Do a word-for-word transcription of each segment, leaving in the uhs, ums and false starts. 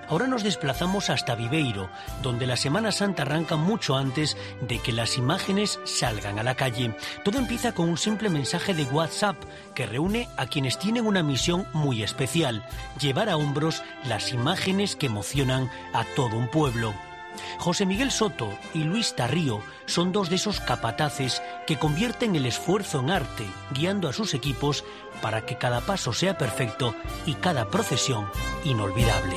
Ahora nos desplazamos hasta Viveiro, donde la Semana Santa arranca mucho antes de que las imágenes salgan a la calle. Todo empieza con un simple mensaje de WhatsApp que reúne a quienes tienen una misión muy especial: llevar a hombros las imágenes que emocionan a todo un pueblo. José Miguel Soto y Luis Tarrío son dos de esos capataces que convierten el esfuerzo en arte, guiando a sus equipos para que cada paso sea perfecto y cada procesión inolvidable.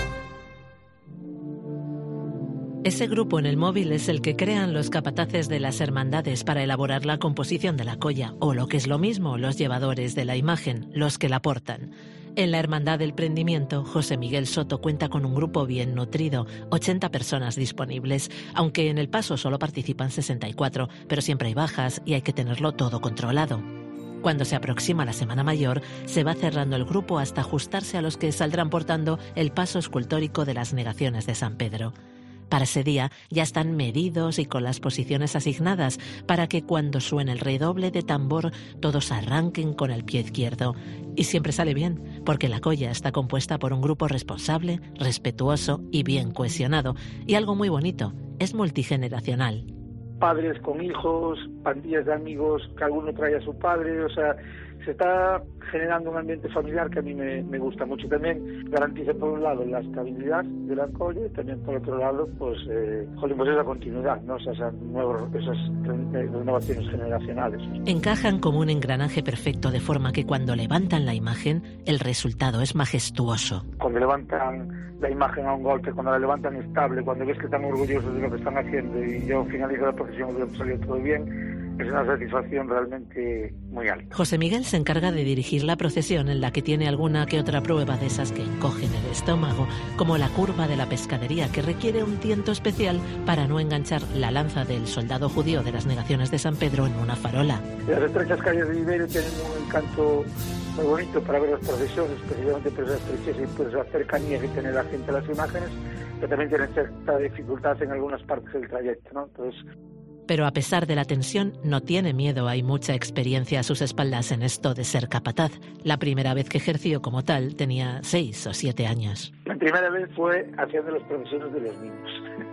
Ese grupo en el móvil es el que crean los capataces de las hermandades para elaborar la composición de la colla, o lo que es lo mismo, los llevadores de la imagen, los que la portan. En la Hermandad del Prendimiento, José Miguel Soto cuenta con un grupo bien nutrido, ochenta personas disponibles, aunque en el paso solo participan sesenta y cuatro, pero siempre hay bajas y hay que tenerlo todo controlado. Cuando se aproxima la Semana Mayor, se va cerrando el grupo hasta ajustarse a los que saldrán portando el paso escultórico de las Negaciones de San Pedro. Para ese día ya están medidos y con las posiciones asignadas para que cuando suene el redoble de tambor todos arranquen con el pie izquierdo. Y siempre sale bien, porque la colla está compuesta por un grupo responsable, respetuoso y bien cohesionado. Y algo muy bonito, es multigeneracional. Padres con hijos, pandillas de amigos, que alguno trae a su padre, o sea, se está generando un ambiente familiar que a mí me, me gusta mucho. También garantiza por un lado la estabilidad de la colla y también por otro lado pues, eh, joder, pues esa continuidad, ¿no? O sea, esas, nuevos, esas renovaciones generacionales. Encajan como un engranaje perfecto, de forma que cuando levantan la imagen el resultado es majestuoso. Cuando levantan la imagen a un golpe, cuando la levantan estable, cuando ves que están orgullosos de lo que están haciendo y yo finalizo la procesión y veo que salió todo bien, es una satisfacción realmente muy alta. José Miguel se encarga de dirigir la procesión, en la que tiene alguna que otra prueba de esas que encogen el estómago, como la curva de la pescadería, que requiere un tiento especial para no enganchar la lanza del soldado judío de las Negaciones de San Pedro en una farola. Las estrechas calles de Viveiro tienen un encanto muy bonito para ver las procesiones, precisamente por esa estrechez y por esa cercanía que tiene la gente a las imágenes, pero también tienen cierta dificultad en algunas partes del trayecto, ¿no? Entonces, pero a pesar de la tensión, no tiene miedo. Hay mucha experiencia a sus espaldas en esto de ser capataz. La primera vez que ejerció como tal tenía seis o siete años. La primera vez fue haciendo las procesiones de los niños.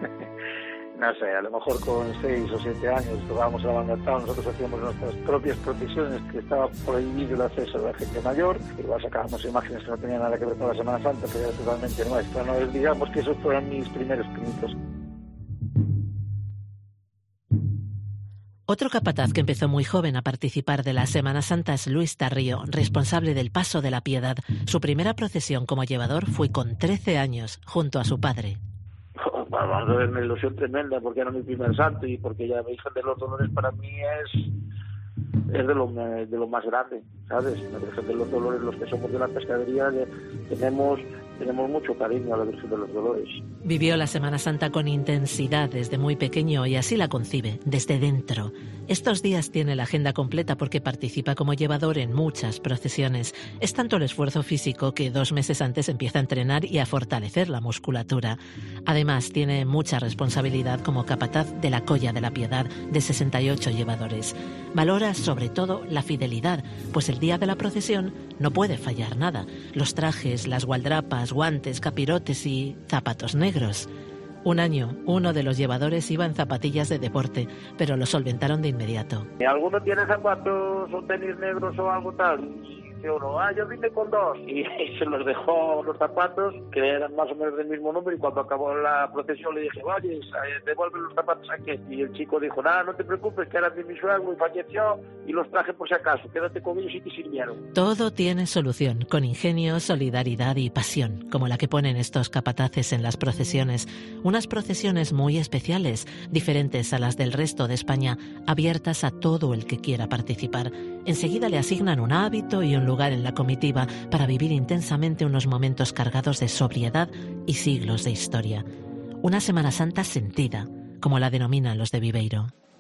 No sé, a lo mejor con seis o siete años tocábamos la banda tal, nosotros hacíamos nuestras propias procesiones, que estaba prohibido el acceso de la gente mayor. Igual sacábamos imágenes que no tenían nada que ver con la Semana Santa, que era totalmente nuestra, ¿no? Digamos que esos fueron mis primeros pinitos. Otro capataz que empezó muy joven a participar de la Semana Santa es Luis Tarrío, responsable del Paso de la Piedad. Su primera procesión como llevador fue con trece años, junto a su padre. Vamos a ver, una ilusión tremenda, porque era mi primer santo y porque ya la Virgen de los Dolores para mí es, es de, lo, de lo más grande, ¿sabes? La Virgen de los Dolores, los que somos de la pescadería, tenemos... Tenemos mucho cariño a la Virgen de los Dolores. Vivió la Semana Santa con intensidad desde muy pequeño y así la concibe, desde dentro. Estos días tiene la agenda completa porque participa como llevador en muchas procesiones. Es tanto el esfuerzo físico que dos meses antes empieza a entrenar y a fortalecer la musculatura. Además, tiene mucha responsabilidad como capataz de la Colla de la Piedad, de sesenta y ocho llevadores. Valora sobre todo la fidelidad, pues el día de la procesión no puede fallar nada. Los trajes, las gualdrapas, guantes, capirotes y zapatos negros. Un año, uno de los llevadores iba en zapatillas de deporte, pero lo solventaron de inmediato. ¿Alguno tiene zapatos o tenis negros o algo tal? Dice uno, ah, yo vine con dos. Y, y se los dejó los zapatos, que eran más o menos del mismo número, y cuando acabó la procesión le dije, oye, devuelve los zapatos aquí. Y el chico dijo, nada, no te preocupes, que eran de mi suegro y falleció, y los traje por si acaso, quédate con ellos y te sirvieron. Todo tiene solución, con ingenio, solidaridad y pasión, como la que ponen estos capataces en las procesiones. Unas procesiones muy especiales, diferentes a las del resto de España, abiertas a todo el que quiera participar. Enseguida le asignan un hábito y un lugar en la comitiva para vivir intensamente unos momentos cargados de sobriedad y siglos de historia. Una Semana Santa sentida, como la denominan los de Viveiro.